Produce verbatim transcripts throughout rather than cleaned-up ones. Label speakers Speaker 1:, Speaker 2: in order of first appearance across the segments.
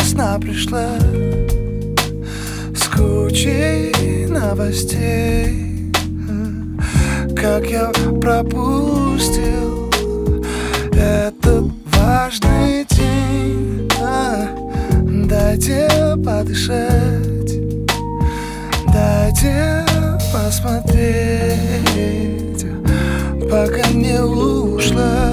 Speaker 1: весна пришла с кучей новостей, как я пропустил этот важный день. Дайте подышать, дайте посмотреть, пока не ушла.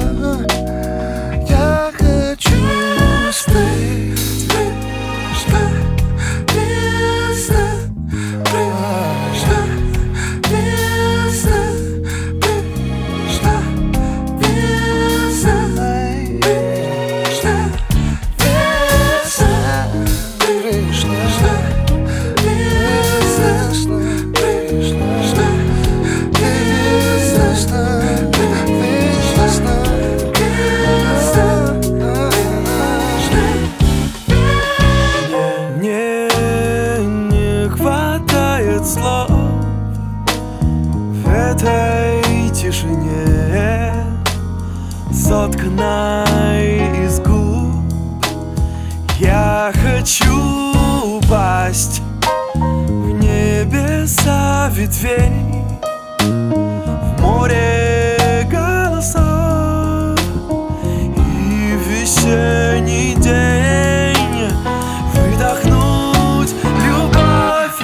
Speaker 1: Я хочу успеть, что весна пришла, весна пришла, весна пришла, весна пришла, весна пришла, весна
Speaker 2: слов в этой тишине, сотканной из губ. Я хочу упасть в небеса ветвей, в море голосов, и в весенний день выдохнуть любовь.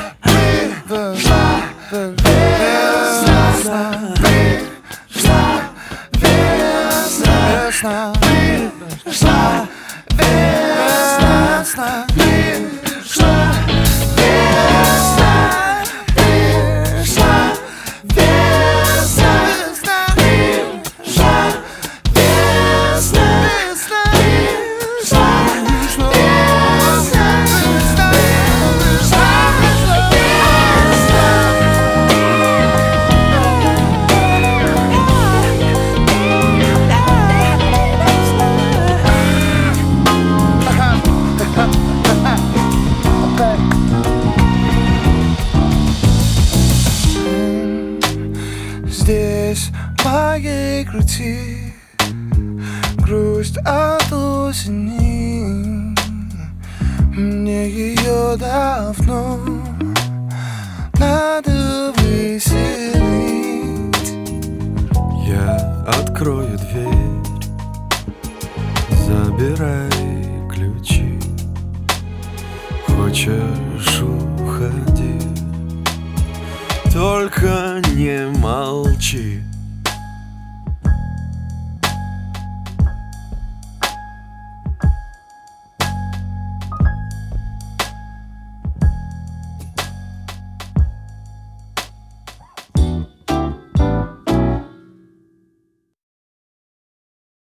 Speaker 1: Весна пришла, весна пришла, весна пришла, весна пришла, весна пришла, весна здесь в моей груди грусть от осени. Мне ее давно надо выселить.
Speaker 2: Я открою дверь, забирай ключи. Хочешь, уходи, только не молчи.